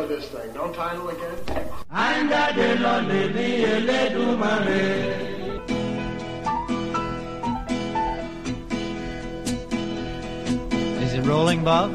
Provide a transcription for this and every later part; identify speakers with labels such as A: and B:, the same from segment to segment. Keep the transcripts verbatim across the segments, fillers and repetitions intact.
A: this thing. No title again?
B: Is it rolling, Bob?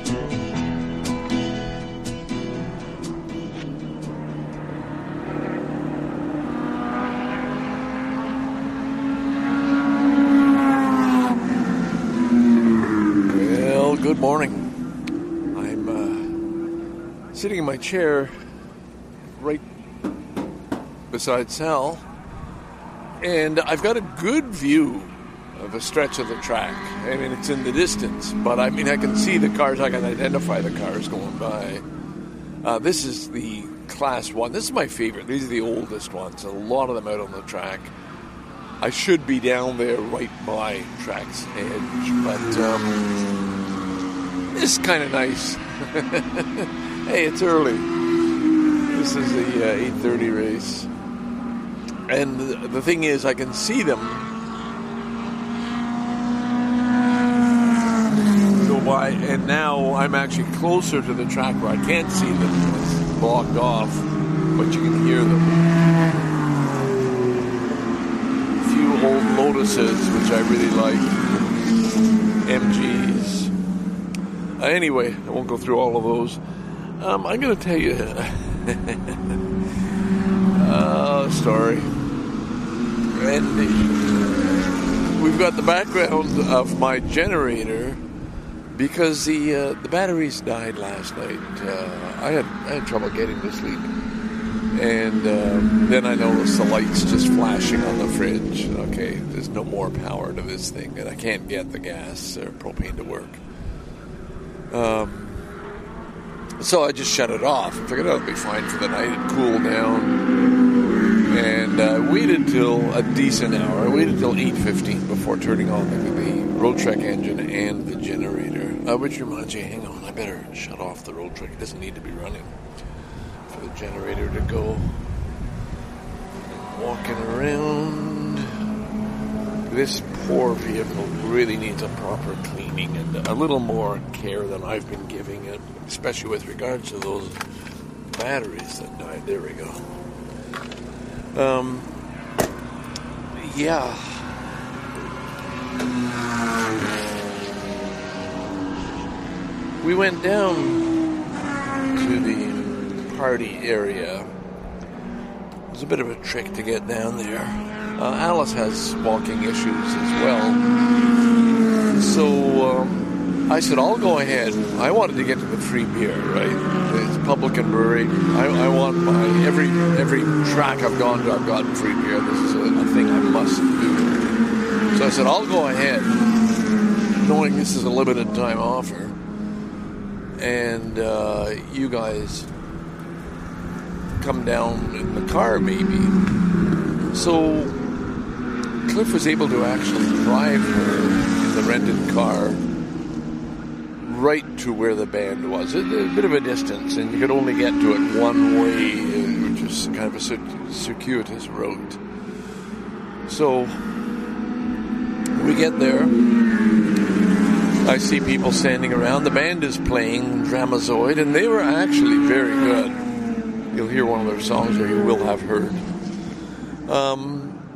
C: Well, good morning. I'm uh, sitting in my chair right beside Sal, and I've got a good view of a stretch of the track. I mean, it's in the distance, but I mean, I can see the cars. I can identify the cars going by. Uh, this is the Class one. This is my favorite. These are the oldest ones. A lot of them out on the track. I should be down there right by track's edge, but um, it's kind of nice. Hey, it's early. This is the uh, eight thirty race. And the, the thing is, I can see them go by, and now I'm actually closer to the track where I can't see them. It's blocked off, but you can hear them. A few old Lotuses, which I really like. M Gs. Uh, anyway, I won't go through all of those. Um, I'm going to tell you a story. And we've got the background of my generator because the uh, the batteries died last night. Uh, I had I had trouble getting to sleep, and uh, then I noticed the lights just flashing on the fridge. Okay, there's no more power to this thing, and I can't get the gas or propane to work. Um, so I just shut it off. I figured it'll be fine for the night. It cooled down. And I uh, waited till a decent hour. I waited till eight fifteen before turning on the, the Roadtrek engine and the generator. Uh, which reminds me, hang on, I better shut off the Roadtrek. It doesn't need to be running for the generator to go. Walking around. This poor vehicle really needs a proper cleaning and a little more care than I've been giving it, especially with regards to those batteries that died. There we go. Um, yeah. We went down to the party area. It was a bit of a trick to get down there. Uh, Alice has walking issues as well. So, um, I said, I'll go ahead. I wanted to get to the free beer, right? It's Publican Brewery. I, I want my, every every track I've gone to, I've gotten free beer. This is a, a thing I must do. So I said, I'll go ahead, knowing this is a limited time offer. And uh, you guys come down in the car, maybe. So Cliff was able to actually drive her in the rented car right to where the band was. A, a bit of a distance, and you could only get to it one way, which is kind of a circuitous route. So we get there. I see people standing around. The band is playing Dramazoid, and they were actually very good. You'll hear one of their songs, or you will have heard. Um,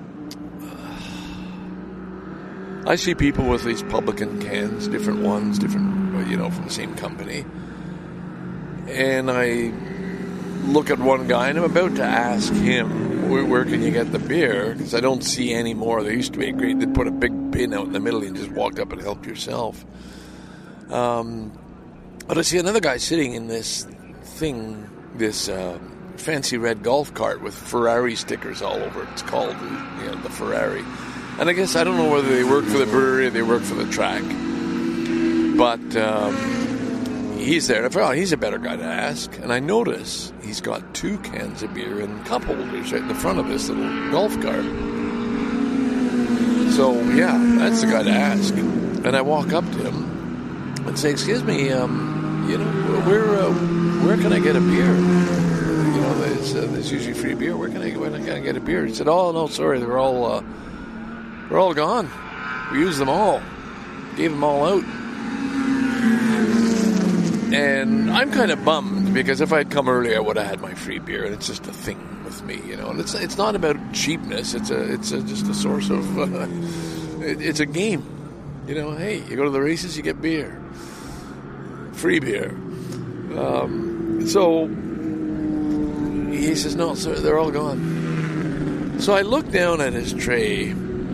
C: I see people with these Publican cans, different ones, different, you know, from the same company. And I look at one guy, and I'm about to ask him, where, where can you get the beer? Because I don't see any more. There used to be a great, they'd put a big bin out in the middle, and you just walked up and helped yourself. Um, but I see another guy sitting in this thing, this uh, fancy red golf cart with Ferrari stickers all over it. It's called, you know, the Ferrari. And I guess I don't know whether they work for the brewery or they work for the track. But um, he's there. I thought, oh, he's a better guy to ask. And I notice he's got two cans of beer in cup holders right in the front of this little golf cart. So, yeah, that's the guy to ask. And I walk up to him and say, excuse me, um, you know, where uh, where can I get a beer? You know, there's, uh, there's usually free beer. Where can I, where can I get a beer? He said, oh, no, sorry, they're all... Uh, They're all gone. We used them all. Gave them all out. And I'm kind of bummed because if I'd come earlier, I would have had my free beer, and it's just a thing with me, you know. And it's it's not about cheapness. It's a it's a, just a source of uh, it, it's a game, you know. Hey, you go to the races, you get beer, free beer. Um, so he says, no, sir, they're all gone. So I look down at his tray,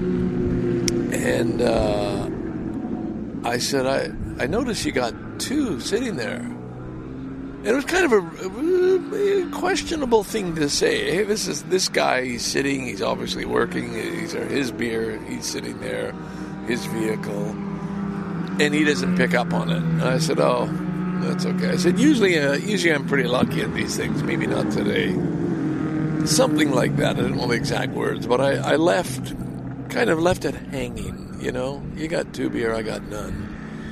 C: and uh, I said, I I noticed you got two sitting there. And it was kind of a, a questionable thing to say. Hey, this is this guy, he's sitting, he's obviously working, these are his beer, he's sitting there, his vehicle, and he doesn't pick up on it. And I said, oh, that's okay. I said, usually uh, usually I'm pretty lucky at these things, maybe not today. Something like that, I don't know the exact words, but I, I left, kind of left it hanging, you know. You got two beer, I got none.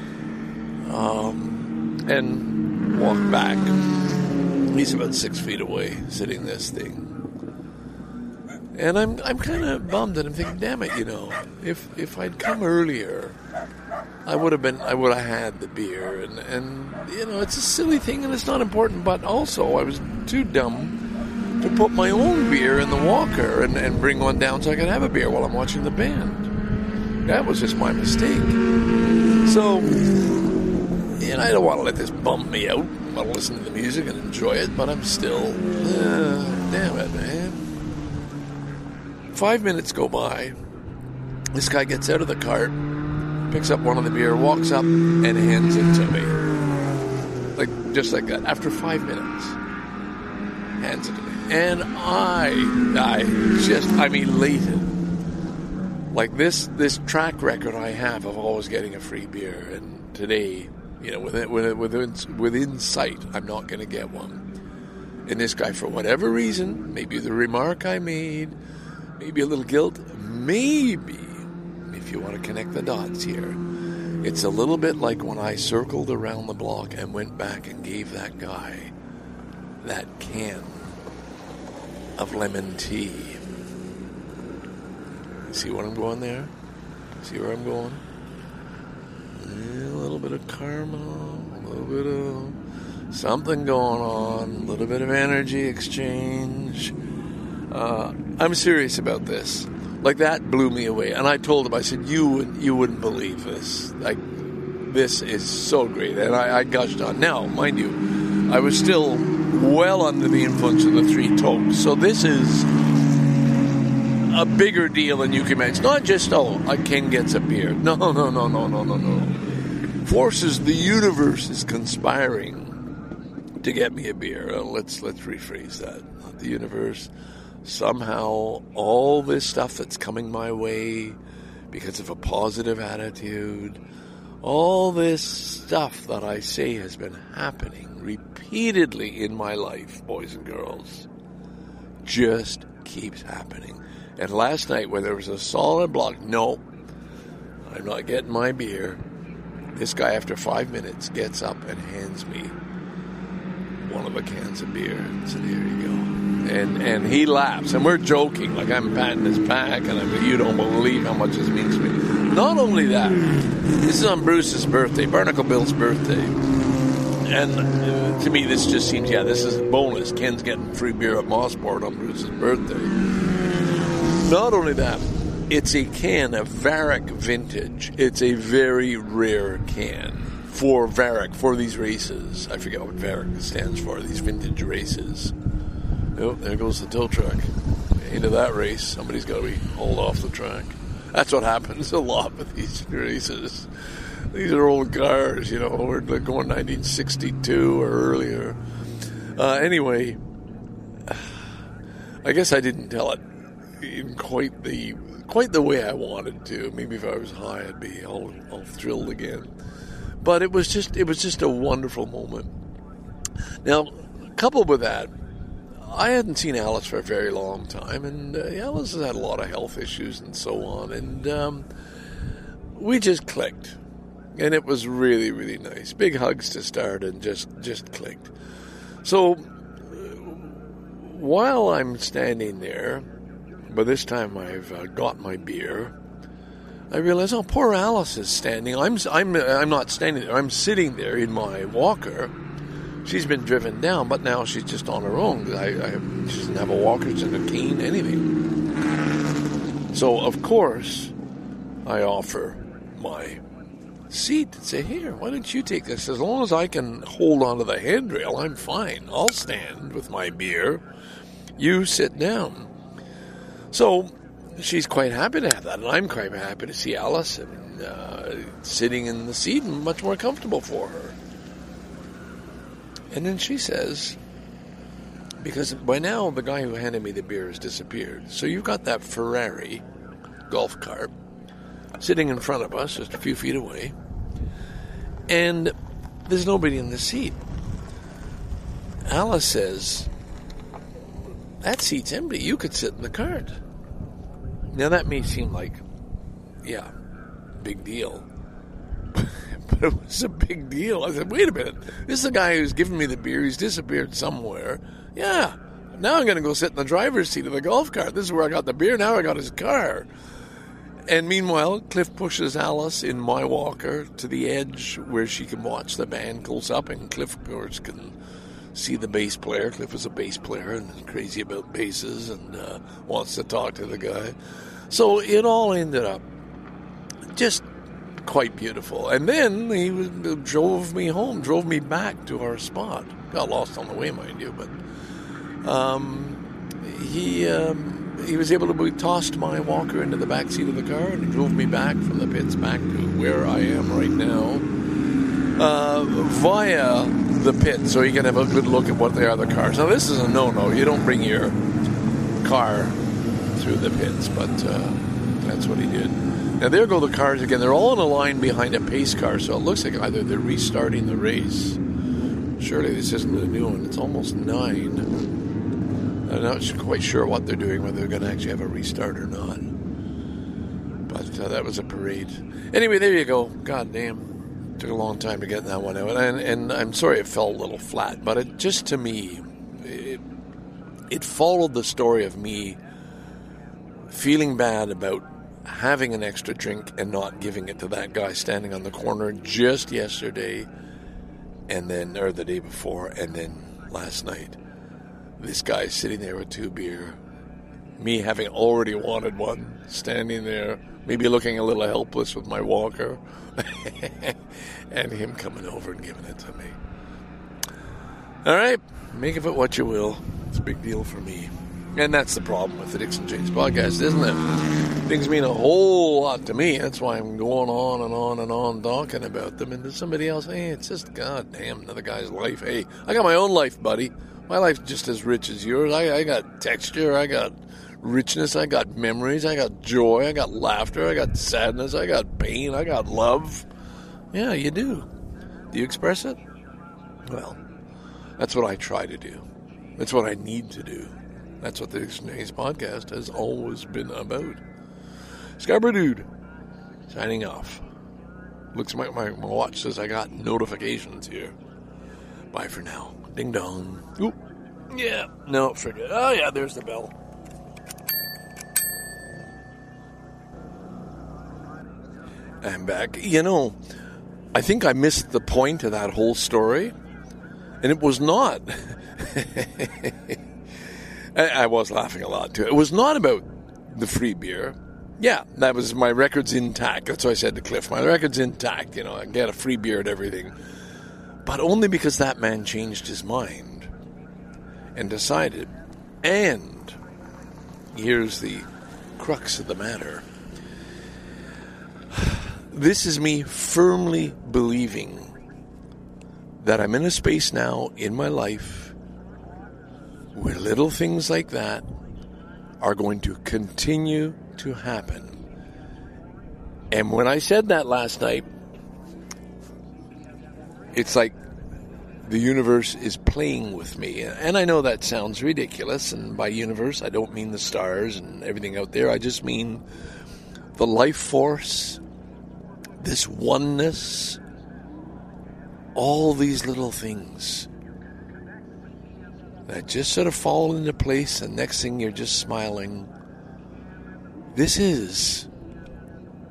C: Um, and... walk back. He's about six feet away, sitting this thing, and I'm I'm kind of bummed, and I'm thinking, damn it, you know, if if I'd come earlier, I would have been I would have had the beer, and and you know, it's a silly thing, and it's not important, but also I was too dumb to put my own beer in the walker and, and bring one down so I could have a beer while I'm watching the band. That was just my mistake. So. And I don't want to let this bum me out. I want to listen to the music and enjoy it, but I'm still, uh, damn it, man. Five minutes go by. This guy gets out of the cart, picks up one of the beer, walks up, and hands it to me. Like, just like that. After five minutes. Hands it to me. And I, I just, I'm elated. Like, this, this track record I have of always getting a free beer, and today... You know, within, within, within sight, I'm not going to get one. And this guy, for whatever reason, maybe the remark I made, maybe a little guilt, maybe, if you want to connect the dots here, it's a little bit like when I circled around the block and went back and gave that guy that can of lemon tea. See what I'm going there? See where I'm going? A little bit of karma, a little bit of something going on, a little bit of energy exchange. Uh, I'm serious about this. Like, that blew me away. And I told him, I said, you, would, you wouldn't believe this. Like, this is so great. And I, I gushed on. Now, mind you, I was still well under the influence of the three tokes. So this is a bigger deal than you can imagine. Not just, oh, a king gets a beer. No, no, no, no, no, no, no. Forces, the universe is conspiring to get me a beer. Uh, let's let's rephrase that. Not the universe. Somehow, all this stuff that's coming my way because of a positive attitude, all this stuff that I say has been happening repeatedly in my life, boys and girls, just keeps happening. And last night, when there was a solid block, no, I'm not getting my beer. This guy, after five minutes, gets up and hands me one of the cans of beer. So there you go. And and he laughs, and we're joking, like I'm patting his back, and I mean, you don't believe how much this means to me. Not only that, this is on Bruce's birthday, Barnacle Bill's birthday. And uh, to me, this just seems, yeah, this is a bonus. Ken's getting free beer at Mossport on Bruce's birthday. Not only that, it's a can of Varick Vintage. It's a very rare can for Varick, for these races. I forget what Varick stands for, these vintage races. Oh, there goes the tow truck. Into that race, somebody's got to be hauled off the track. That's what happens a lot with these races. These are old cars, you know, we're going nineteen sixty-two or earlier. Uh, anyway, I guess I didn't tell it in quite the quite the way I wanted to. Maybe if I was high, I'd be all, all thrilled again. But it was just it was just a wonderful moment. Now, coupled with that, I hadn't seen Alice for a very long time, and uh, Alice has had a lot of health issues and so on, and um, we just clicked. And it was really, really nice. Big hugs to start, and just, just clicked. So, while I'm standing there, by this time I've uh, got my beer, I realize, oh, poor Alice is standing. I'm, I'm, I'm not standing there. I'm sitting there in my walker. she's been driven down, but now she's just on her own. I, I, she doesn't have a walker, she doesn't have a cane, anything. So, of course, I offer my seat and say, here, why don't you take this? As long as I can hold onto the handrail, I'm fine. I'll stand with my beer. You sit down. So she's quite happy to have that, and I'm quite happy to see Alice and, uh, sitting in the seat and much more comfortable for her. And then she says, because by now the guy who handed me the beer has disappeared, so you've got that Ferrari golf cart sitting in front of us, just a few feet away, and there's nobody in the seat. Alice says, that seat's empty. You could sit in the cart. Now, that may seem like, yeah, big deal. But it was a big deal. I said, wait a minute. This is the guy who's given me the beer. He's disappeared somewhere. Yeah. Now I'm going to go sit in the driver's seat of the golf cart. This is where I got the beer. Now I got his car. And meanwhile, Cliff pushes Alice in my walker to the edge where she can watch the band close up. And Cliff, of course, can see the bass player. Cliff is a bass player and is crazy about basses and uh, wants to talk to the guy. So it all ended up just quite beautiful. And then he was, drove me home, drove me back to our spot. Got lost on the way, mind you, but um, he um, he was able to we tossed my walker into the back seat of the car and he drove me back from the pits back to where I am right now uh, via the pit, so you can have a good look at what they are, the cars. Now, this is a no-no. You don't bring your car through the pits, but uh, that's what he did. Now, there go the cars again. They're all in a line behind a pace car, so it looks like either they're restarting the race. Surely this isn't a new one. It's almost nine. I'm not quite sure what they're doing, whether they're going to actually have a restart or not. But uh, that was a parade. Anyway, there you go. God damn. Took a long time to get that one out. And, and I'm sorry it fell a little flat, but it just to me, it, it followed the story of me feeling bad about having an extra drink and not giving it to that guy standing on the corner just yesterday, and then, or the day before, and then last night. This guy sitting there with two beer, me having already wanted one, standing there, maybe looking a little helpless with my walker, and him coming over and giving it to me. All right, make of it what you will. It's a big deal for me. And that's the problem with the Dixon James podcast, isn't it? Things mean a whole lot to me. That's why I'm going on and on and on talking about them. And to somebody else, hey, it's just, goddamn, another guy's life. Hey, I got my own life, buddy. My life's just as rich as yours. I, I got texture. I got richness. I got memories. I got joy. I got laughter. I got sadness. I got pain. I got love. Yeah, you do. Do you express it? Well, that's what I try to do. That's what I need to do. That's what the Dixon James podcast has always been about. Scarborough Dude, signing off. Looks like my, my watch says I got notifications here. Bye for now. Ding dong. Oop. Yeah. No, forget. Oh, yeah, there's the bell. I'm back. You know, I think I missed the point of that whole story. And it was not... I was laughing a lot, too. It was not about the free beer. Yeah, that was my record's intact. That's what I said to Cliff. My record's intact. You know, I get a free beer and everything. But only because that man changed his mind and decided. And here's the crux of the matter. This is me firmly believing that I'm in a space now in my life where little things like that are going to continue to happen. And when I said that last night, it's like the universe is playing with me. And I know that sounds ridiculous, and by universe, I don't mean the stars and everything out there. I just mean the life force, this oneness, all these little things that just sort of fall into place, and next thing you're just smiling. This is...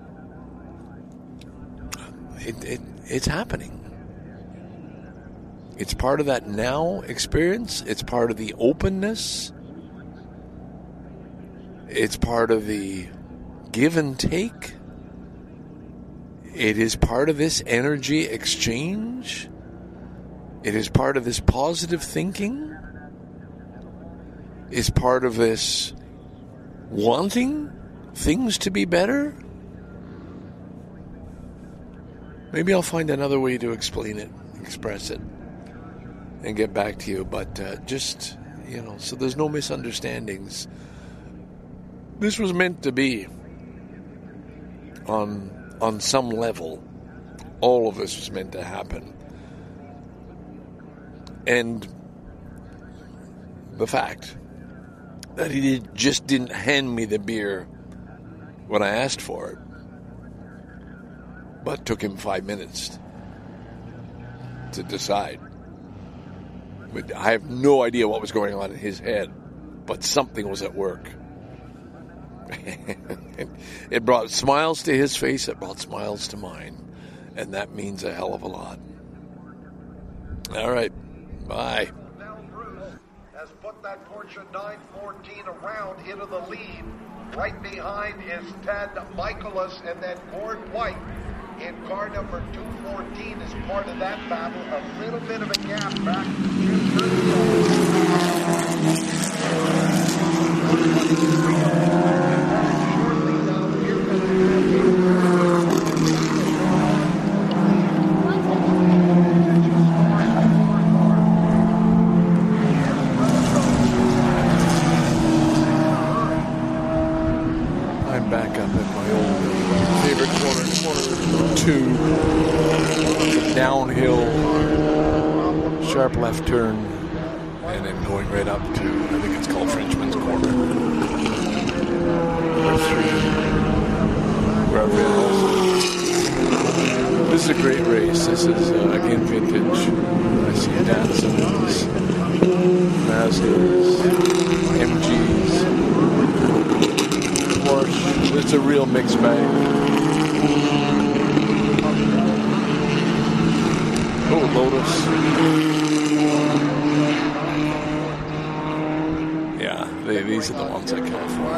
C: It, it, it's happening. It's part of that now experience. It's part of the openness. It's part of the give and take. It is part of this energy exchange. It is part of this positive thinking. It's part of this wanting things to be better. Maybe I'll find another way to explain it, express it, and get back to you. But uh, just, you know, so there's no misunderstandings. This was meant to be on on some level. All of this was meant to happen. And the fact that he did, just didn't hand me the beer when I asked for it, but took him five minutes to decide. But I have no idea what was going on in his head, but something was at work. It brought smiles to his face, it brought smiles to mine, and that means a hell of a lot. All right, bye.
A: Now Bruce has put that Porsche nine fourteen around into the lead. Right behind is Ted Michaelis and then Gord White in car number two fourteen as part of that battle. A little bit of a gap back to Jim Shortly now, here comes
C: I'm back up at my old favorite corner, corner two, downhill, sharp left turn, and then going right up to, I think it's called Frenchman's Corner. Number three, where I've been also. This is a great race. This is, uh, again, vintage. I see Datsuns, Mazdas, M Gs, Porsche. It's a real mixed bag. Oh, Lotus. Yeah, they, these are the ones I come for.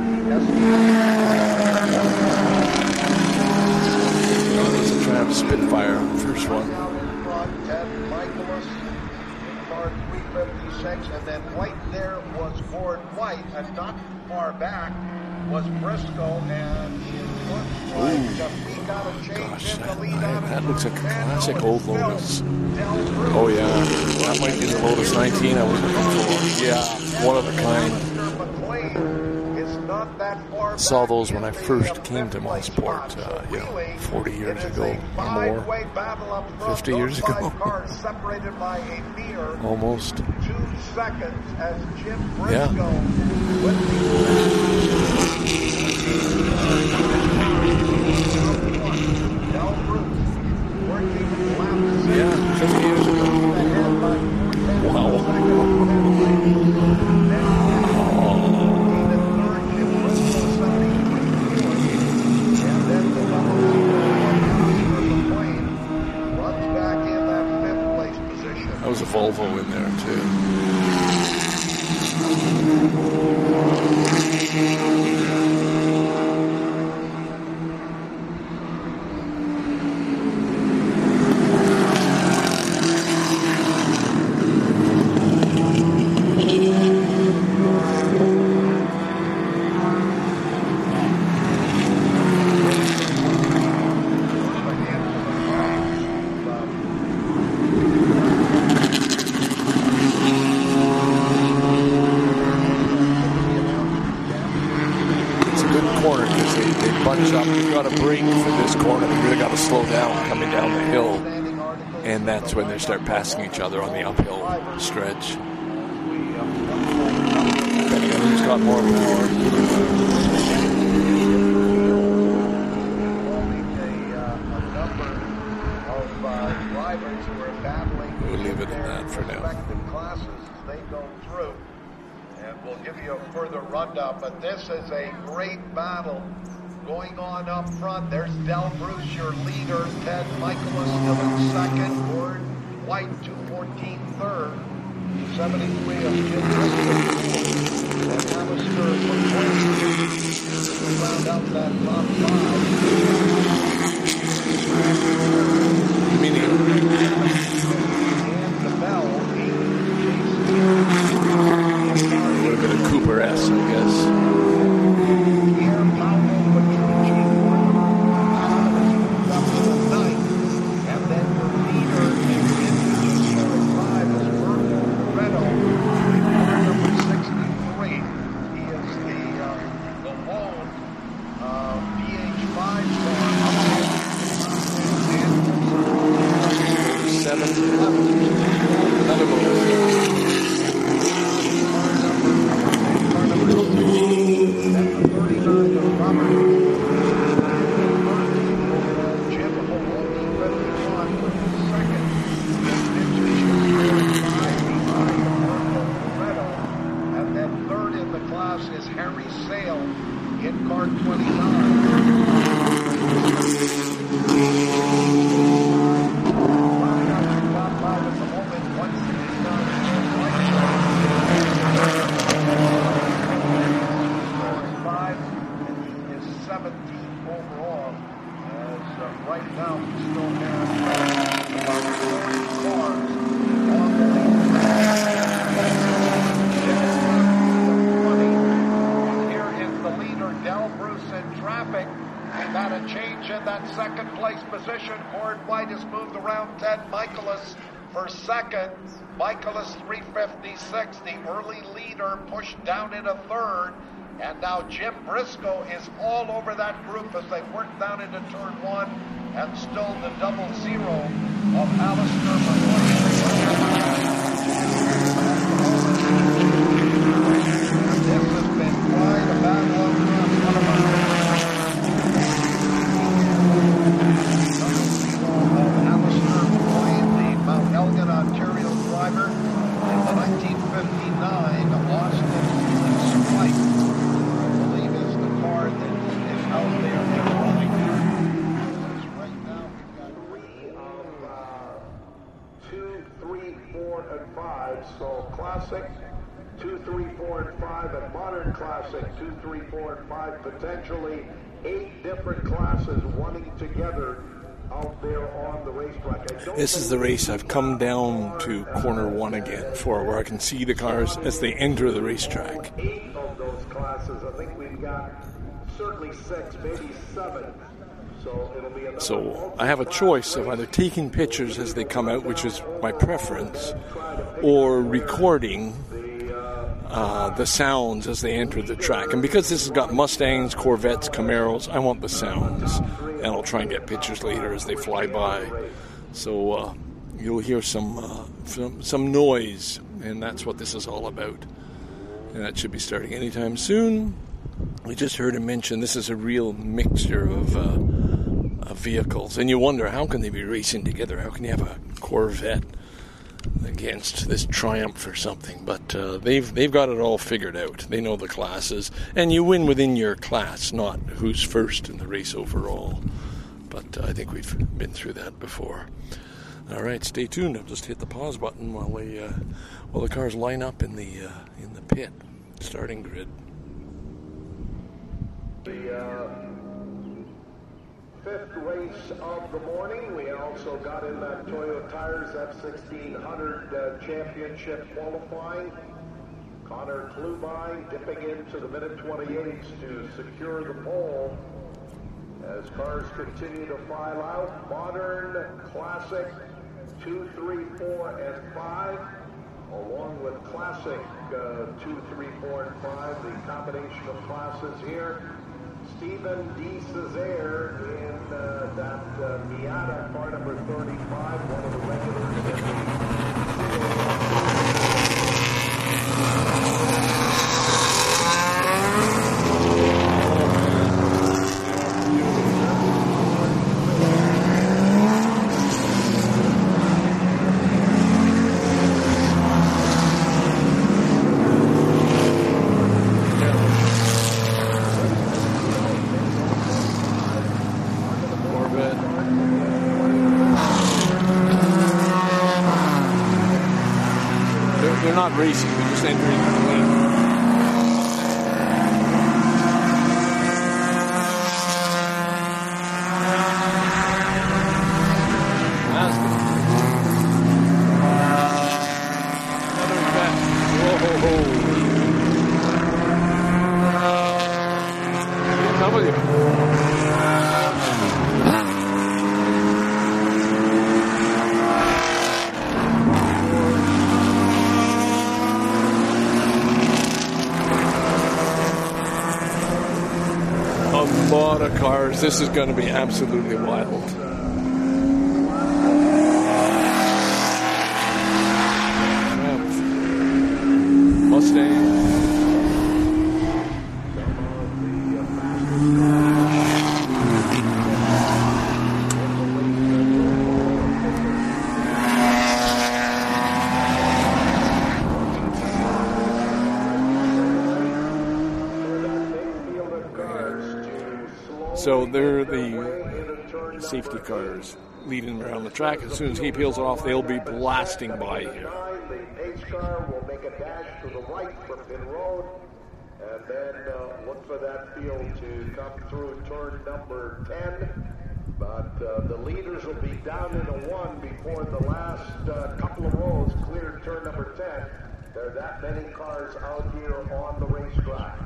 C: Oh, there's a Triumph Spitfire, first one.
A: Ted Michaelis in car three fifty-six, and then right there was Gord White, and not far back was Briscoe, and it looks like that we got a change
C: Gosh,
A: in the
C: that,
A: lead
C: that,
A: on
C: that looks like a classic
A: Fernando
C: old Lotus.
A: Del
C: Oh, yeah. That might be the Lotus nineteen I was looking for. Yeah, one of a kind. Saw those when I first came to Mosport, uh, you know, forty years ago or more. fifty years ago. Almost. Yeah. Yeah, fifty years ago. Wow. That was a Volvo in there, too. That's when they start passing each other on the uphill stretch. Depending on who's got more power. We'll leave it at that for now.
A: They go through, and we'll give you a further rundown. But this is a great battle going on up front. There's Del Bruce, your leader. Ted Michaelis still in second. Gord White, two fourteen third, seventy-three of Jim Briscoe, and Alistair McCoy to round out that top five.
C: Meaning
A: And the Bell, eight,
C: a little bit of Cooper S, I guess.
A: Pierre Paolo Petrucci, up to the ninth, and then the leader in the five is Virgil Loretto, car number sixty-three. He is the uh, the lone uh, P H five car.
C: Seven. Another one.
A: Car number sixteen, and the thirty-nine of Robert Jim Maloney, fifty-one, was second. And then third in the class is Harry Sale in car twenty-nine. Top five at the moment, one sixty-nine. Five, and he is seventeenth overall. As uh, right now we still have about forty cars on the lead. Here is the leader, Del Bruce, in traffic. We've had a change in that second place position. Gord White has moved around Ted Michaelis for second. Michaelis three fifty-six, the early leader, pushed down into third. And now Jim Briscoe is all over that group as they work down into turn one, and still the double zero of Alistair McCoy. This has been quite a battle across one of our Alistair McCoy, the Mount Elgin, Ontario driver, in the nineteen fifty-nine Austin Spike. That is out there and running. Right now we've got three of uh, two, three, four, and five. So classic, two, three, four, and five, and modern classic, two, three, four, and five. Potentially eight different classes running together out there on the racetrack.
C: This is the race I've come down to corner one again for, where I can see the cars as they enter the racetrack.
A: Eight of those classes, I think we've got certainly six, maybe seven. So it'll be another.
C: So I have a choice of either taking pictures as they come out, which is my preference, or recording uh, the sounds as they enter the track. And because this has got Mustangs, Corvettes, Camaros, I want the sounds. And I'll try and get pictures later as they fly by. So uh, you'll hear some, uh, some some noise, and that's what this is all about. And that should be starting anytime soon. We just heard him mention this is a real mixture of, uh, of vehicles. And you wonder, how can they be racing together? How can you have a Corvette against this Triumph or something? But uh, they've they've got it all figured out. They know the classes. And you win within your class, not who's first in the race overall. But uh, I think we've been through that before. All right, stay tuned. I'll just hit the pause button while we uh, while the cars line up in the uh, in the pit starting grid.
A: The uh, fifth race of the morning. We also got in that Toyo Tires F sixteen hundred uh, championship qualifying. Connor Klubine dipping into the minute twenty-eights to secure the pole. As cars continue to file out, modern, classic, two, three, four, and five, along with classic uh, two, three, four, and five, the combination of classes here. Stephen D. Cesare in uh, that uh, Miata, car number thirty-five, one of the regulars.
C: racing, they're just entering the lane. Cars. This is going to be absolutely wild. Mustang. So they're the safety cars leading around the track. As soon as he peels off, they'll be blasting by here.
A: The pace car will make a dash to the right from pit road, and then uh, look for that field to come through turn number ten. But uh, the leaders will be down in a one before the last uh, couple of rows clear turn number ten. There are that many cars out here on the racetrack.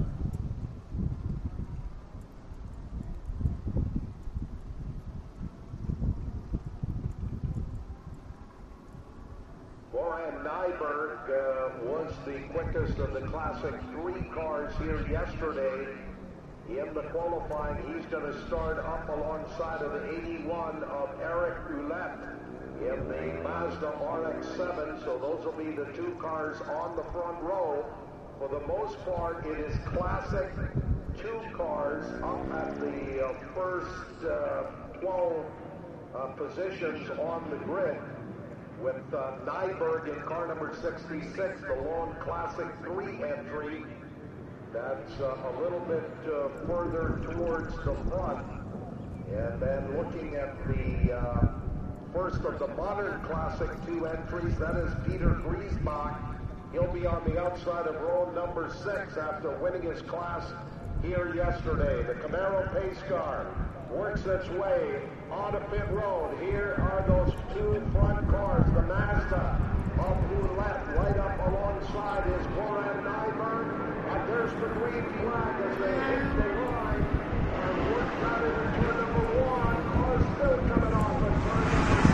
A: Goran Nyberg uh, was the quickest of the Classic three cars here yesterday. In the qualifying, he's going to start up alongside of the eighty-one of Eric Ouellette in the Mazda R X seven. So those will be the two cars on the front row. For the most part, it is Classic two cars up at the uh, first uh, twelve uh, positions on the grid, with uh, Nyberg in car number sixty-six, the lone Classic three entry. That's uh, a little bit uh, further towards the front. And then looking at the uh, first of the modern Classic two entries, that is Peter Griesbach. He'll be on the outside of row number six after winning his class here yesterday. The Camaro pace car works its way onto pit road. Here are those two front cars. The Mazda of Ouellette right up alongside is Goran Nyberg. And there's the green flag as they hit the line and work out into turn number one. Cars still coming off at turn number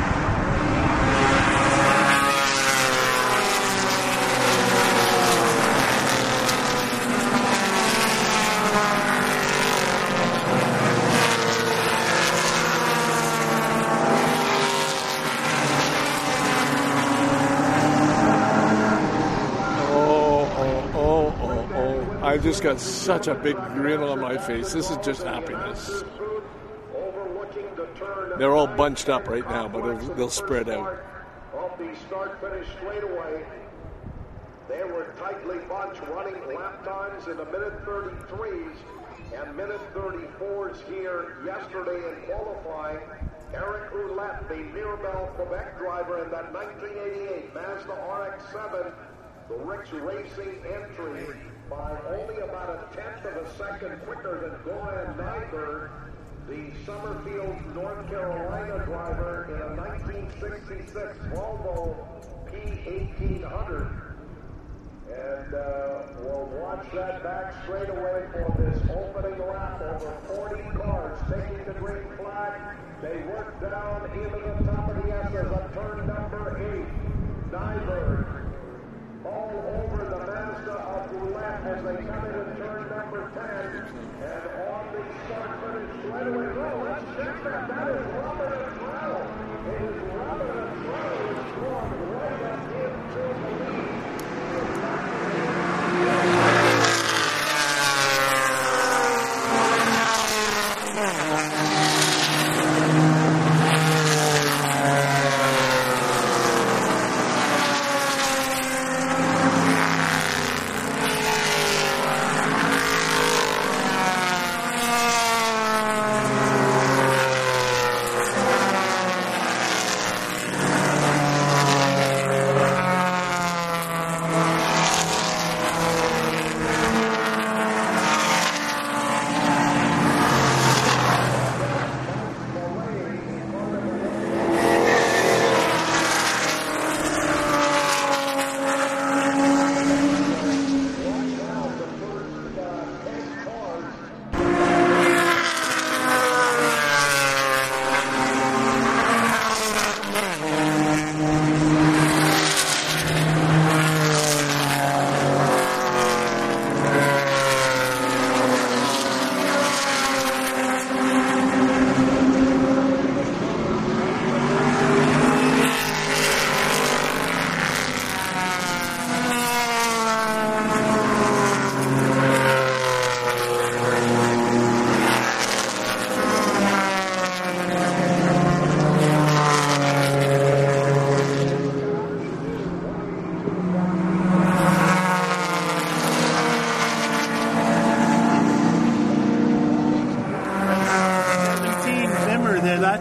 C: I just got such a big grin on my face. This is just happiness. They're all bunched up right now, but they'll spread out.
A: Off the start-finish straightaway, they were tightly bunched, running lap times in the minute thirty-threes and minute thirty-fours here yesterday in qualifying. Eric Ouellette, the Mirabel, Quebec driver in that nineteen eighty-eight Mazda R X seven, the Rick's Racing entry, by only about a tenth of a second quicker than Goran Nyberg, the Summerfield, North Carolina driver in a nineteen sixty-six Volvo P eighteen hundred. And uh, we'll watch that back straight away for this opening lap. Over forty cars taking the green flag. They work down into the top of the S's on turn number eight. Nyberg all over the Mazda of Ouellette as they come into turn number ten. And on the start finish right away. Oh, let's check that. That is Robert Atrell. It is Robert Atrell who's drawn right up into the lead.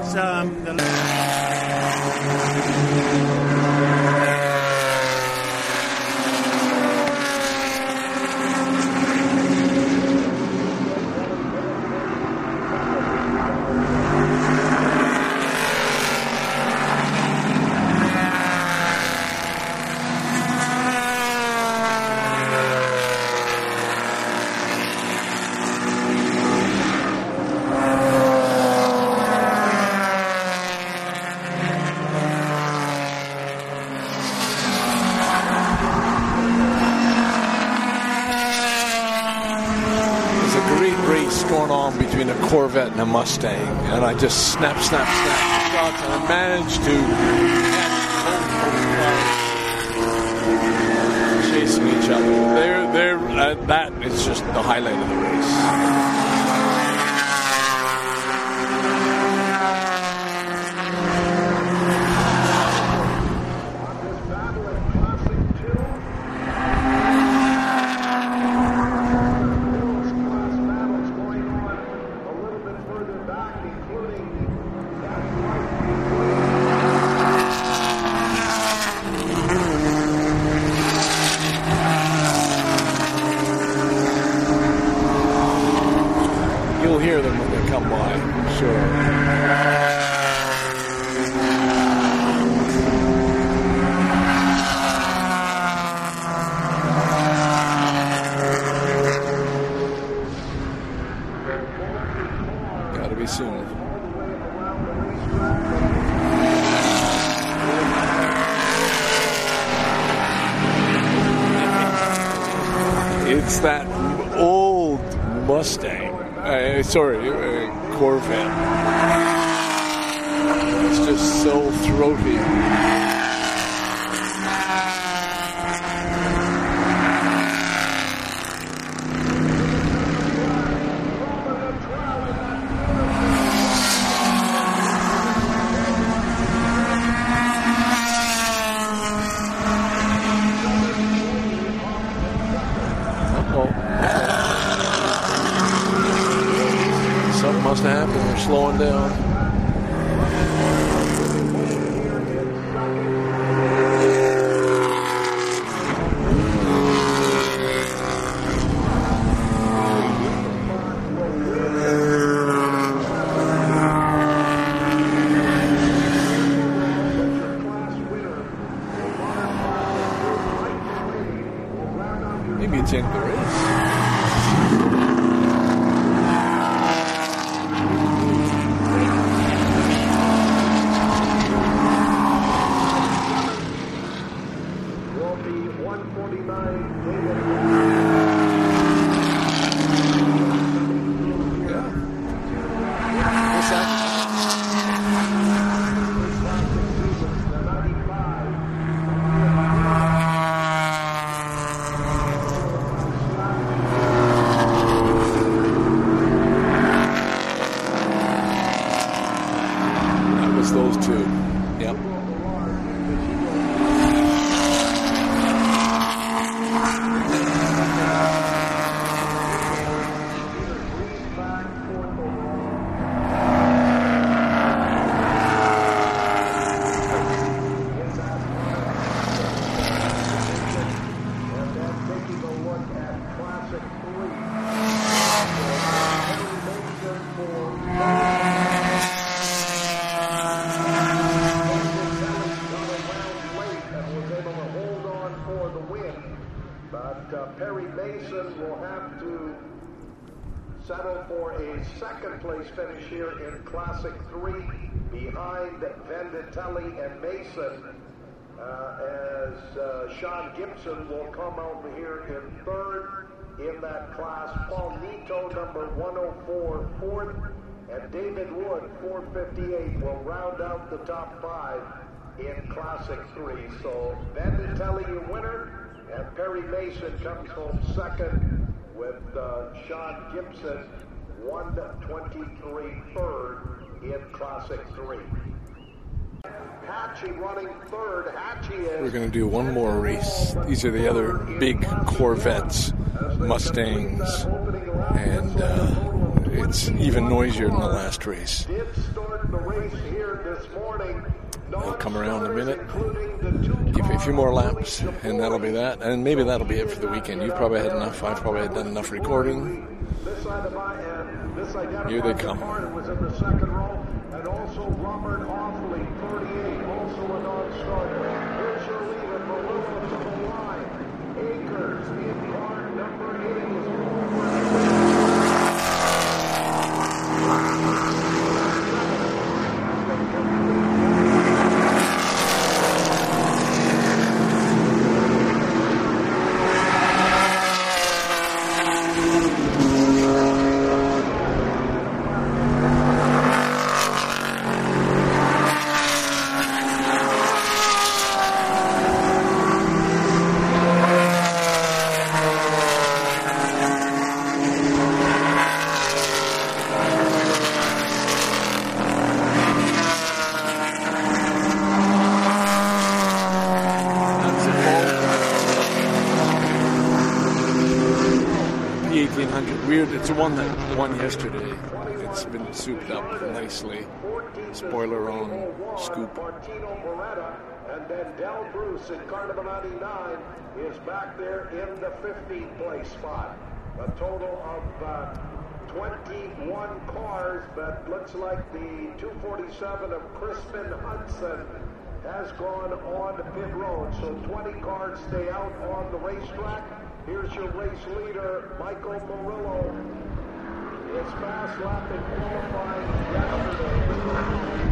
B: That's um, the.
C: Going on between a Corvette and a Mustang, and I just snap, snap, snap shots, and I managed to catch both chasing each other. They're, they're, uh, that is just the highlight of the race. You'll hear them when they come by, I'm sure. Gotta be soon. It's that old Mustang. Uh, sorry, uh, Corvette. It's just so throaty. Must have happened. We're slowing down. Maybe you think there is. Those two. Yep.
A: Perry Mason will have to settle for a second place finish here in Classic three behind Venditelli and Mason uh, as uh, Sean Gibson will come over here in third in that class. Paul Nito, number one oh four, fourth, and David Wood, four fifty-eight, will round out the top five in Classic three. So Venditelli, your winner. And Perry Mason comes home second with uh, Sean Gibson, one twenty-three third in Classic three. Hatchie running third. Hatchie is...
C: We're going to do one more race. These are the other big Corvettes, Mustangs, and uh, it's even noisier than the last race.
A: Did start the race here this morning.
C: I'll come around in a minute, give you a few more laps, and that'll be that. And maybe that'll be it for the weekend. You've probably had enough. I've probably had done enough recording. Here they come.
A: Was in the second row, and also Robert Offley, thirty-eight, also a non-starter. Here's your leader, Marillo to the line. Akers in car number eight is
C: It's the one that won yesterday. It's been souped up nicely. Spoiler on scoop.
A: Martino Beretta, and then Del Bruce in car number ninety-nine is back there in the fifteenth place spot. A total of uh, twenty-one cars, but looks like the two forty-seven of Crispin Hudson has gone on pit road. So twenty cars stay out on the racetrack. Here's your race leader, Michael Marillo. His fast lap in qualifying yesterday.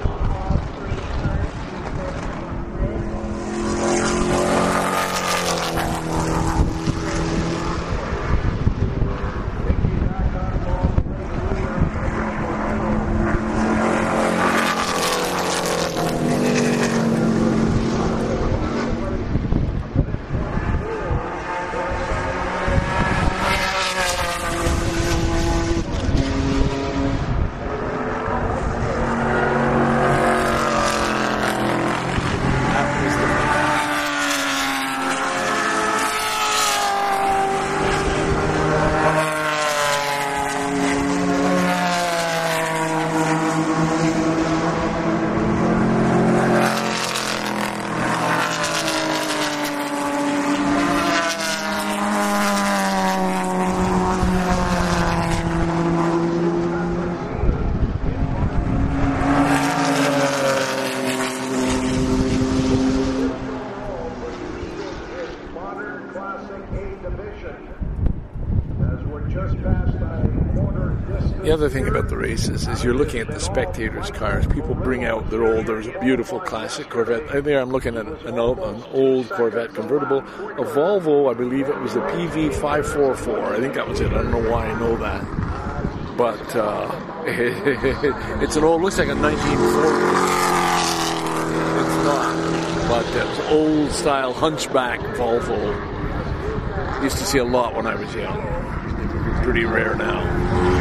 C: The other thing about the races is you're looking at the spectators' cars. People bring out their old, there's a beautiful classic Corvette. There I'm looking at an old, an old Corvette convertible. A Volvo, I believe it was the P V five forty-four. I think that was it. I don't know why I know that. But uh, it's an old, looks like a nineteen forty. It's not. But it was an old style hunchback Volvo. Used to see a lot when I was young. Pretty rare now.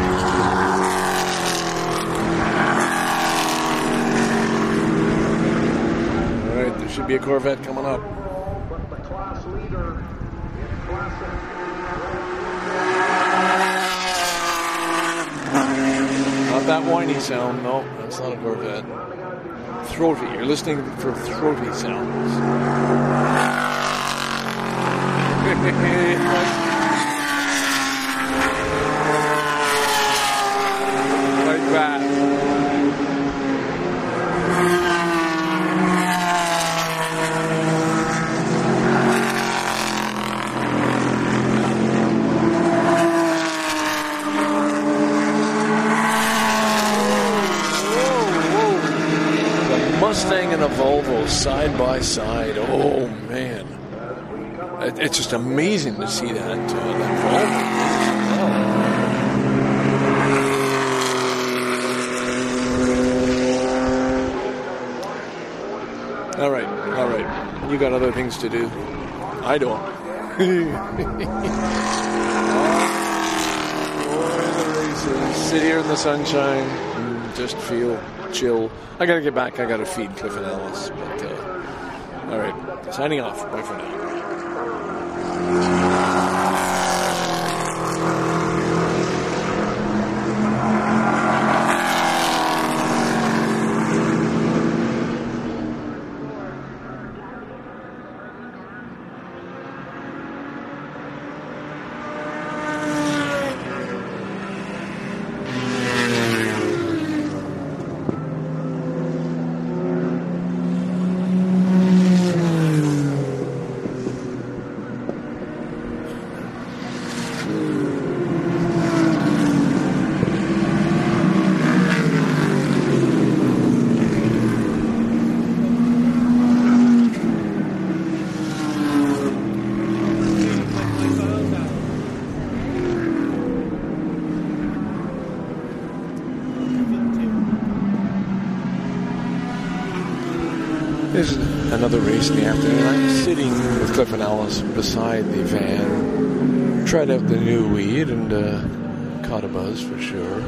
C: There should be a Corvette coming up.
A: But the class leader in classic.
C: Not that whiny sound. No, that's not a Corvette. Throaty. You're listening for throaty sounds. Like that. Mustang and a Volvo side by side. Oh man, it's just amazing to see that, uh, that Volvo. All right, all right. You got other things to do. I don't. Sit here in the sunshine and just feel chill. I gotta get back. I gotta feed Cliff and Alice. But, uh, all right. Signing off. Bye for now. There's another race in the afternoon. I'm sitting with Cliff and Alice beside the van. Tried out the new weed and uh, caught a buzz for sure.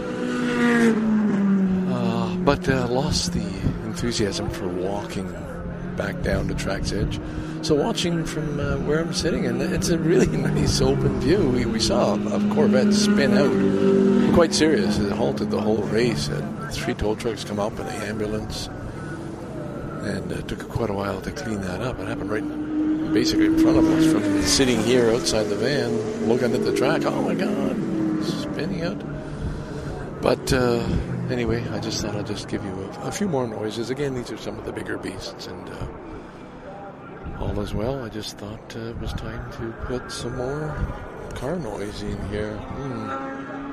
C: Uh, but uh, lost the enthusiasm for walking back down to Track's Edge. So watching from uh, where I'm sitting, and it's a really nice open view. We, we saw a Corvette spin out. Quite serious. It halted the whole race. And three tow trucks come up and the ambulance. And it took quite a while to clean that up. It happened right basically in front of us from sitting here outside the van looking at the track. Oh my God, spinning out. But uh, anyway, I just thought I'd just give you a, a few more noises. Again, these are some of the bigger beasts, and uh, all is well. I just thought uh, it was time to put some more car noise in here. Hmm.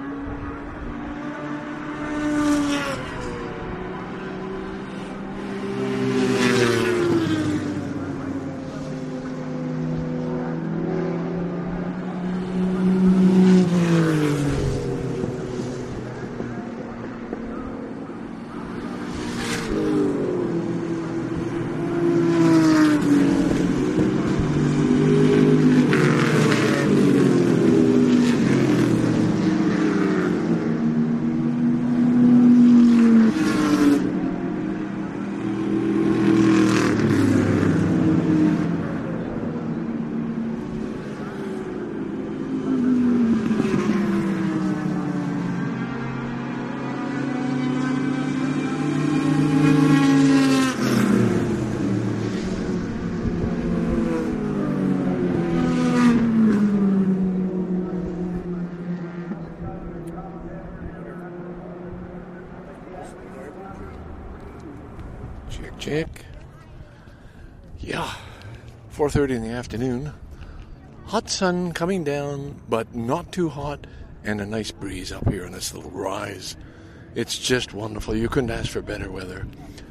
C: Check. Yeah. four thirty in the afternoon. Hot sun coming down, but not too hot, and a nice breeze up here in this little rise. It's just wonderful. You couldn't ask for better weather.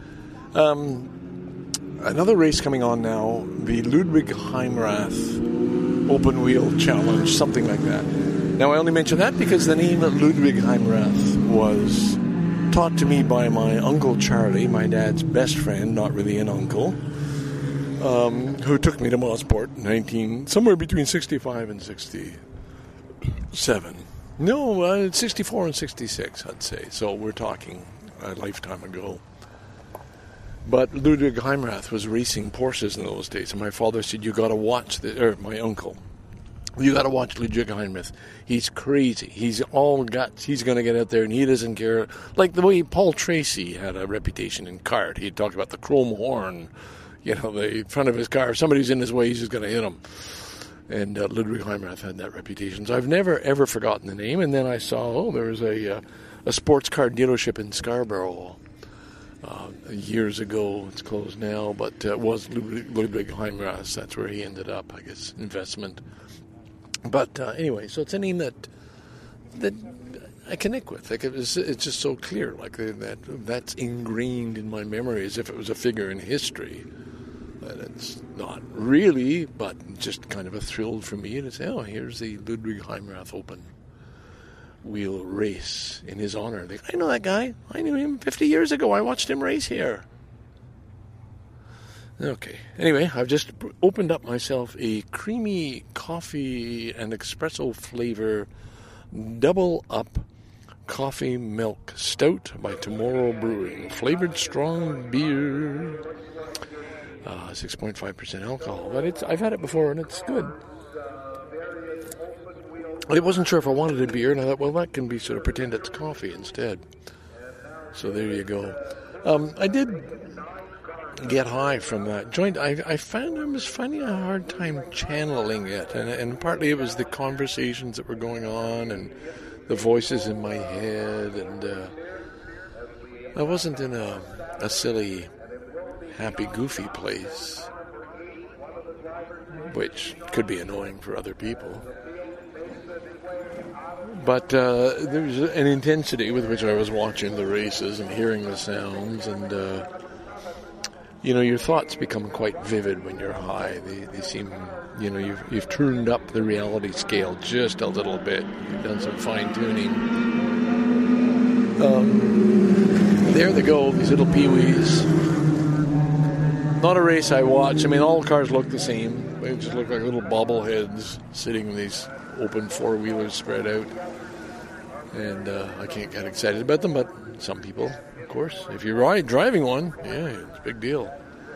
C: Um, another race coming on now, the Ludwig Heimrath Open Wheel Challenge, something like that. Now, I only mention that because the name Ludwig Heimrath was taught to me by my Uncle Charlie, my dad's best friend, not really an uncle, um, who took me to Mosport in nineteen somewhere between sixty-five and sixty-seven. No, uh, sixty-four and sixty-six, I'd say. So we're talking a lifetime ago. But Ludwig Heimrath was racing Porsches in those days, and my father said, "You got to watch the," or my uncle, "You got to watch Ludwig Heimrath. He's crazy. He's all guts. He's going to get out there, and he doesn't care." Like the way Paul Tracy had a reputation in kart. He'd talk about the chrome horn, you know, the front of his car. If somebody's in his way, he's just going to hit him. And uh, Ludwig Heimrath had that reputation. So I've never, ever forgotten the name. And then I saw, oh, there was a, uh, a sports car dealership in Scarborough uh, years ago. It's closed now, but uh, it was Ludwig, Ludwig Heimrath. That's where he ended up, I guess, investment. But uh, anyway, so it's a name that that I connect with. Like it was, it's just so clear. Like that, that's ingrained in my memory as if it was a figure in history. And it's not really, but just kind of a thrill for me to say, oh, here's the Ludwig Heimrath Open Wheel Race in his honor. Like, I know that guy. I knew him fifty years ago. I watched him race here. Okay. Anyway, I've just opened up myself a creamy coffee and espresso flavor double up coffee milk stout by Tomorrow Brewing. Flavored strong beer. Uh, six point five percent alcohol. But it's I've had it before and it's good. I wasn't sure if I wanted a beer, and I thought, well, that can be sort of pretend it's coffee instead. So there you go. Um, I did get high from that joint. I, I found I was finding a hard time channeling it, and, and partly it was the conversations that were going on and the voices in my head, and uh, I wasn't in a, a silly, happy, goofy place, which could be annoying for other people. But uh, there was an intensity with which I was watching the races and hearing the sounds, and uh, you know, your thoughts become quite vivid when you're high. They, they seem, you know, you've you've turned up the reality scale just a little bit. You've done some fine tuning. Um, there they go, these little peewees. not a race I watch. I mean, all cars look the same. They just look like little bobbleheads sitting in these open four-wheelers spread out. And uh, I can't get excited about them, but some people, of course. If you're ride, driving one, yeah, it's a big deal.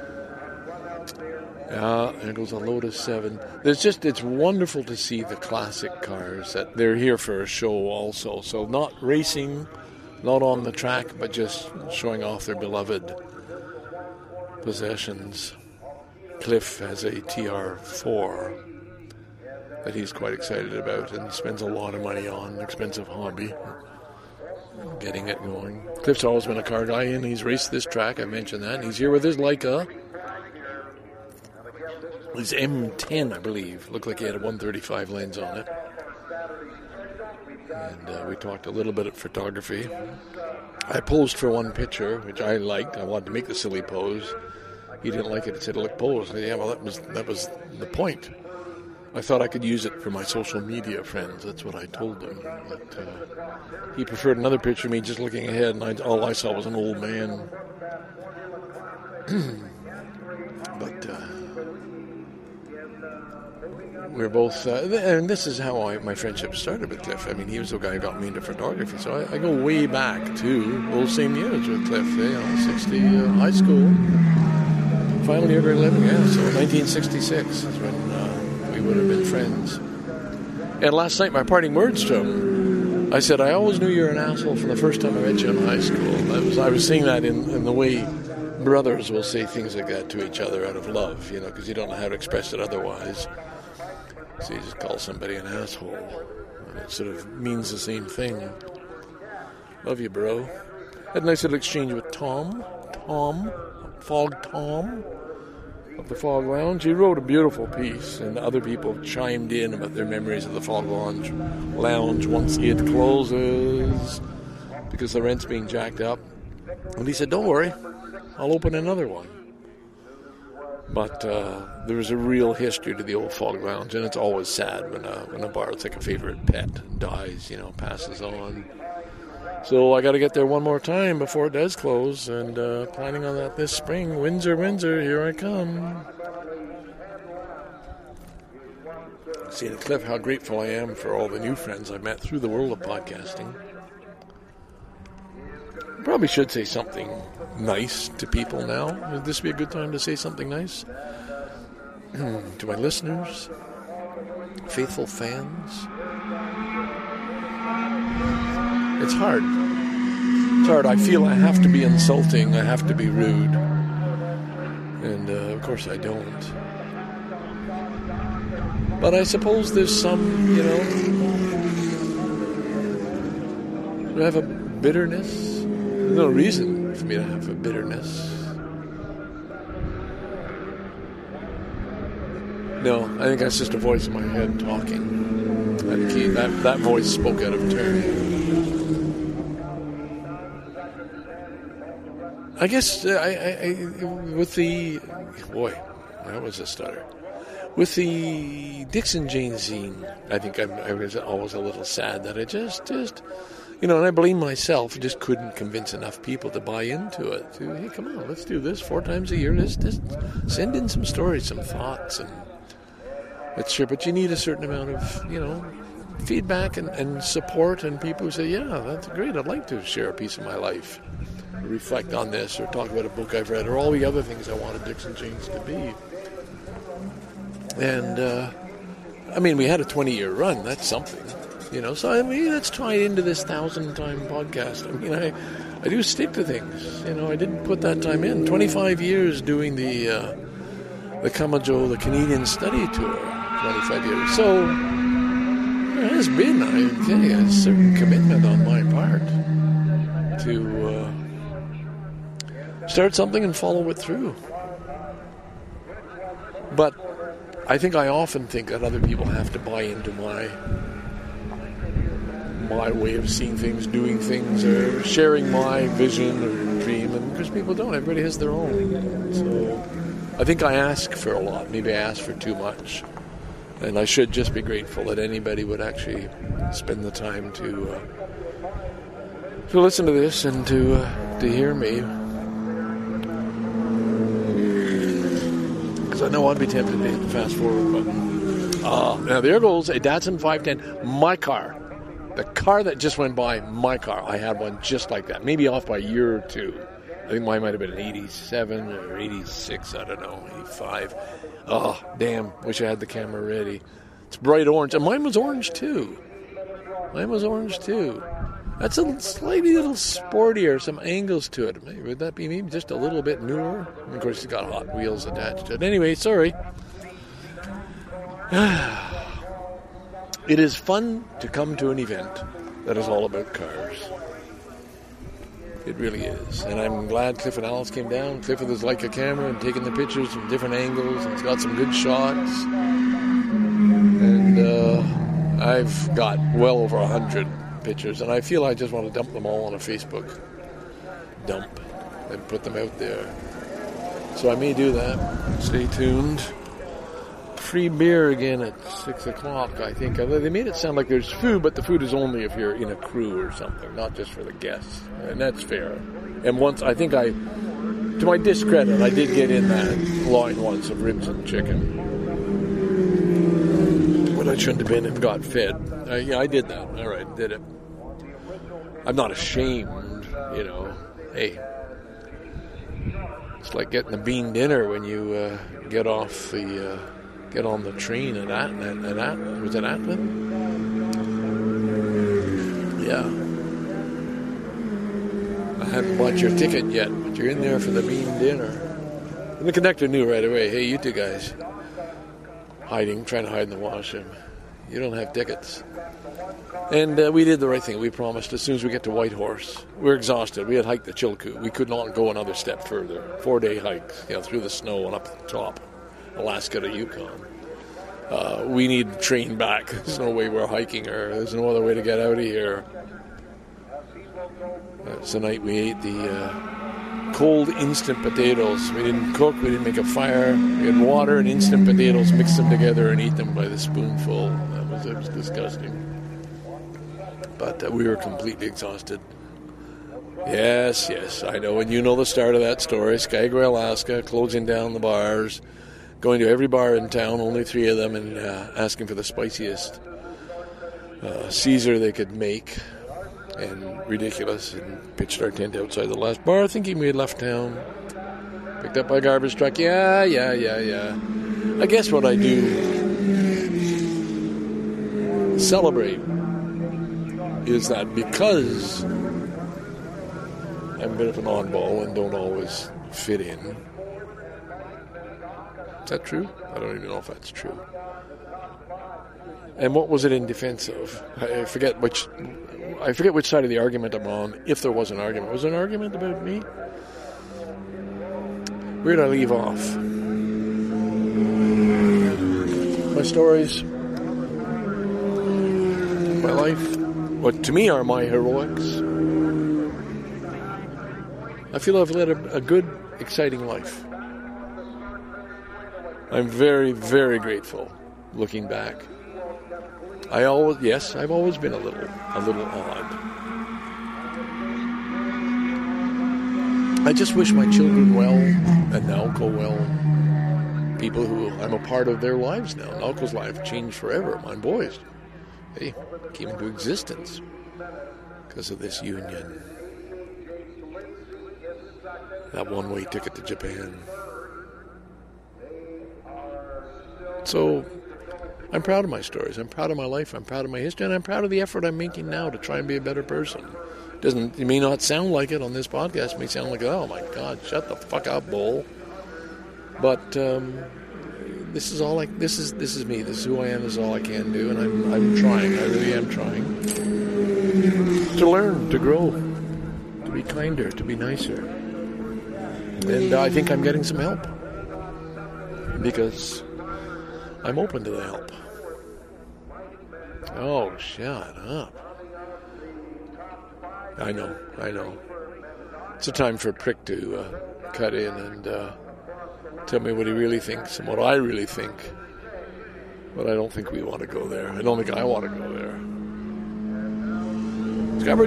C: Uh, there goes a Lotus seven. There's just, it's wonderful to see the classic cars that they're here for a show also. So not racing, not on the track, but just showing off their beloved possessions. Cliff has a T R four that he's quite excited about and spends a lot of money on, expensive hobby, getting it going. Cliff's always been a car guy, and he's raced this track, I mentioned that, and he's here with his Leica. His M ten, I believe. Looked like he had a one thirty-five lens on it. And uh, we talked a little bit of photography. I posed for one picture, which I liked. I wanted to make the silly pose. He didn't like it. He said, look, pose. I said, yeah, well, that was, that was the point. I thought I could use it for my social media friends. That's what I told him. But uh, he preferred another picture of me just looking ahead, and I, all I saw was an old man. But uh, we're both, uh, and this is how I, my friendship started with Cliff. I mean, he was the guy who got me into photography. So I, I go way back to those same years with Cliff. You know, sixty, uh, high school, final year grade eleven. Yeah, so nineteen sixty-six is when uh, we would have been friends. And last night, my parting words to him, I said, I always knew you were an asshole from the first time I met you in high school. I was, I was seeing that in, in the way brothers will say things like that to each other out of love, you know, because you don't know how to express it otherwise. So you just call somebody an asshole, and it sort of means the same thing. Love you, bro. Had a nice little exchange with Tom. Tom, Fog Tom, of the Fog Lounge. He wrote a beautiful piece, and other people chimed in about their memories of the Fog Lounge, lounge once it closes, because the rent's being jacked up. And he said, don't worry, I'll open another one. But uh, there was a real history to the old Fog Lounge, and it's always sad when a, when a bar, it's like a favorite pet, dies, you know, passes on. So I got to get there one more time before it does close, and uh, planning on that this spring. Windsor, Windsor, here I come. Seeing Cliff, how grateful I am for all the new friends I've met through the world of podcasting. Probably should say something nice to people now. Would this be a good time to say something nice? To my listeners, faithful fans. It's hard. It's hard. I feel I have to be insulting. I have to be rude. And, uh, of course, I don't. But I suppose there's some, you know, do I have a bitterness? There's no reason for me to have a bitterness. No, I think that's just a voice in my head talking. I think he, that, that voice spoke out of turn. I guess uh, I, I, I, with the... Boy, that was a stutter. With the Dixon Jane zine, I think I'm, I was always a little sad that I just, just... You know, and I blame myself. I just couldn't convince enough people to buy into it. To, hey, come on, let's do this four times a year. Let's just send in some stories, some thoughts, and it's sure. But you need a certain amount of, you know, feedback and, and support, and people who say, "Yeah, that's great. I'd like to share a piece of my life, reflect on this, or talk about a book I've read, or all the other things I wanted Dixon Janes to be." And uh, I mean, we had a twenty-year run. That's something. You know, so I mean, let's tie into this thousand-time podcast. I mean, I, I do stick to things. You know, I didn't put that time in. twenty-five years doing the uh, the Kamajo, the Canadian Study Tour. twenty-five years. So there has been, I think, a certain commitment on my part to uh, start something and follow it through. But I think I often think that other people have to buy into my my way of seeing things, doing things, or sharing my vision or dream, and because people don't, everybody has their own. So I think I ask for a lot. Maybe I ask for too much, and I should just be grateful that anybody would actually spend the time to uh, to listen to this and to uh, to hear me. So no, I'd be tempted to hit the fast forward button. Uh, now there goes a Datsun five ten, my car. The car that just went by, my car. I had one just like that. Maybe off by a year or two. I think mine might have been an eighty-seven or eighty-six, I don't know, eighty-five. Oh, damn, wish I had the camera ready. It's bright orange, and mine was orange too. Mine was orange too. That's a slightly little sportier, some angles to it. Would that be maybe just a little bit newer? And of course, it's got Hot Wheels attached to it. Anyway, sorry. It is fun to come to an event that is all about cars. It really is. And I'm glad Cliff and Alice came down. Cliff with his Leica camera and taking the pictures from different angles. And he's got some good shots. And uh, I've got well over a hundred pictures. And I feel I just want to dump them all on a Facebook dump and put them out there. So I may do that. Stay tuned. Free beer again at six o'clock, I think. They made it sound like there's food, but the food is only if you're in a crew or something, not just for the guests. And that's fair. And once, I think I, to my discredit, I did get in that line once of ribs and chicken. But I shouldn't have been and got fed. I, yeah, I did that. All right, did it. I'm not ashamed, you know. Hey, it's like getting a bean dinner when you uh, get off the... Uh, Get on the train at Atlin. At Atlin. Was it Atlin? Yeah. I haven't bought your ticket yet, but you're in there for the bean dinner. And the conductor knew right away, hey, you two guys, hiding, trying to hide in the washroom. You don't have tickets. And uh, we did the right thing. We promised as soon as we get to Whitehorse. We were exhausted. We had hiked the Chilkoot. We could not go another step further. Four-day hikes, you know, through the snow and up the top. Alaska to Yukon. Uh, we need the train back. There's no way we're hiking her. There's no other way to get out of here. That's the night we ate the uh, cold instant potatoes. We didn't cook. We didn't make a fire. We had water and instant potatoes, mixed them together and eat them by the spoonful. That was, that was disgusting. But uh, we were completely exhausted. Yes, yes, I know. And you know the start of that story. Skagway, Alaska, closing down the bars. Going to every bar in town, only three of them, and uh, asking for the spiciest uh, Caesar they could make. And ridiculous. And pitched our tent outside the last bar, thinking we had left town. Picked up by garbage truck. Yeah, yeah, yeah, yeah. I guess what I do celebrate is that because I'm a bit of an oddball and don't always fit in. Is that true? I don't even know if that's true. And what was it in defense of? I forget which. I forget which side of the argument I'm on. If there was an argument, was there an argument about me? Where did I leave off? My stories, my life, what to me are my heroics. I feel I've led a, a good, exciting life. I'm very, very grateful looking back. I always, yes, I've always been a little, a little odd. I just wish my children well, and Nalco well. People who I'm a part of their lives now. Nalco's life changed forever. My boys, they came into existence because of this union. That one-way ticket to Japan. So, I'm proud of my stories. I'm proud of my life. I'm proud of my history. And I'm proud of the effort I'm making now to try and be a better person. It doesn't, it may not sound like it on this podcast. It may sound like, oh my God, shut the fuck up, bull. But um, this is all I, this is this is me. This is who I am. This is all I can do. And I'm, I'm trying. I really am trying. To learn, to grow, to be kinder, to be nicer. And uh, I think I'm getting some help. Because I'm open to the help. Oh, shut up. I know, I know. It's a time for a prick to uh, cut in and uh, tell me what he really thinks and what I really think. But I don't think we want to go there. I don't think I want to go there. Scarborough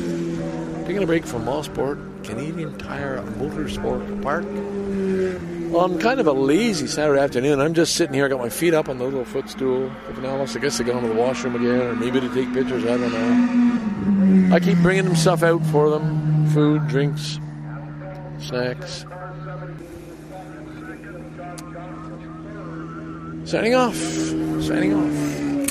C: News! Taking a break from Mosport, Canadian Tire Motorsport Park. On kind of a lazy Saturday afternoon, I'm just sitting here. I got my feet up on the little footstool. Giving Alice, I guess, to get into the washroom again, or maybe to take pictures. I don't know. I keep bringing them stuff out for them: food, drinks, snacks. Signing off. Signing off.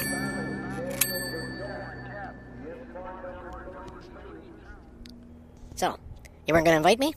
D: So, you weren't going to invite me?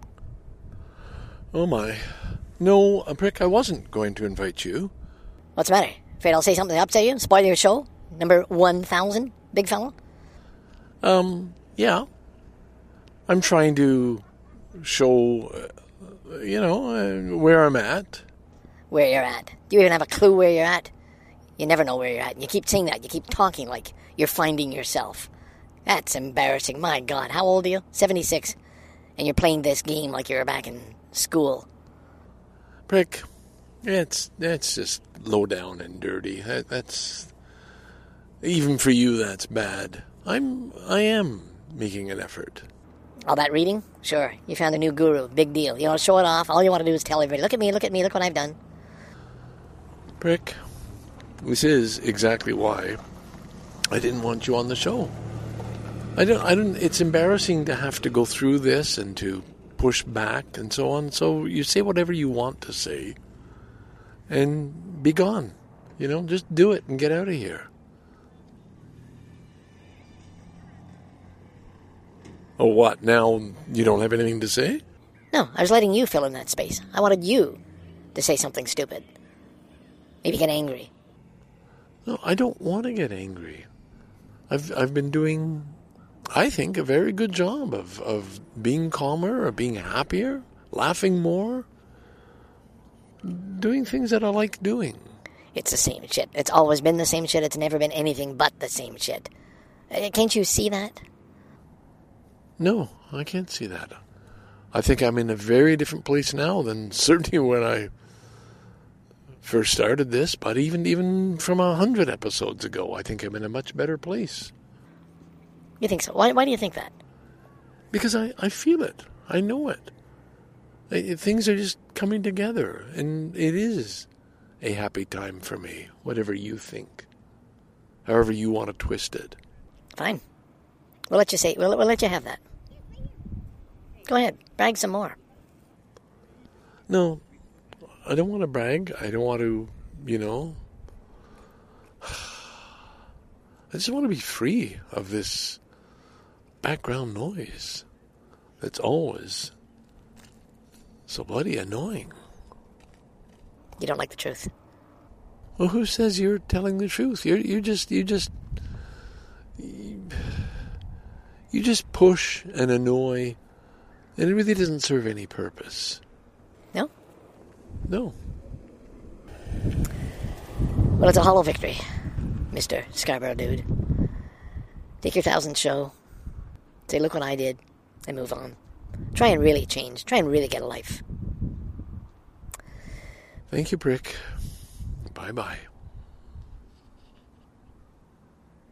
C: Oh my. No, Prick, I wasn't going to invite you.
D: What's the matter? Afraid I'll say something to upset you? Spoil your show? Number one thousand, big fellow?
C: Um, yeah. I'm trying to show, uh, you know, uh, where I'm at.
D: Where you're at. Do you even have a clue where you're at? You never know where you're at. And you keep saying that. You keep talking like you're finding yourself. That's embarrassing. My God, how old are you? seventy-six. And you're playing this game like you're back in school.
C: Prick, it's that's just low down and dirty. That, that's even for you. That's bad. I'm I am making an effort.
D: All that reading? Sure. You found a new guru. Big deal. You want to show it off? All you want to do is tell everybody, look at me, look at me, look what I've done.
C: Prick, this is exactly why I didn't want you on the show. I don't. I don't. It's embarrassing to have to go through this and to push back and so on. So you say whatever you want to say and be gone. You know, just do it and get out of here. Oh, what? Now you don't have anything to say?
D: No, I was letting you fill in that space. I wanted you to say something stupid. Maybe get angry.
C: No, I don't want to get angry. I've I've been doing, I think, a very good job of, of being calmer, of being happier, laughing more, doing things that I like doing.
D: It's the same shit. It's always been the same shit. It's never been anything but the same shit. Can't you see that?
C: No, I can't see that. I think I'm in a very different place now than certainly when I first started this, but even even from a hundred episodes ago, I think I'm in a much better place.
D: You think so? Why Why do you think that?
C: Because I, I feel it. I know it. I, things are just coming together, and it is a happy time for me, whatever you think. However you want to twist it.
D: Fine. We'll let you say, we'll, we'll let you have that. Go ahead, brag some more.
C: No, I don't want to brag. I don't want to, you know. I just want to be free of this background noise that's always so bloody annoying.
D: You don't like the truth.
C: Well, who says you're telling the truth? You're you just you just you, you just push and annoy, and it really doesn't serve any purpose.
D: No?
C: No.
D: Well, it's a hollow victory, Mister Scarborough Dude. Take your thousandth show, say, look what I did, and move on. Try and really change. Try and really get a life.
C: Thank you, Prick. Bye-bye.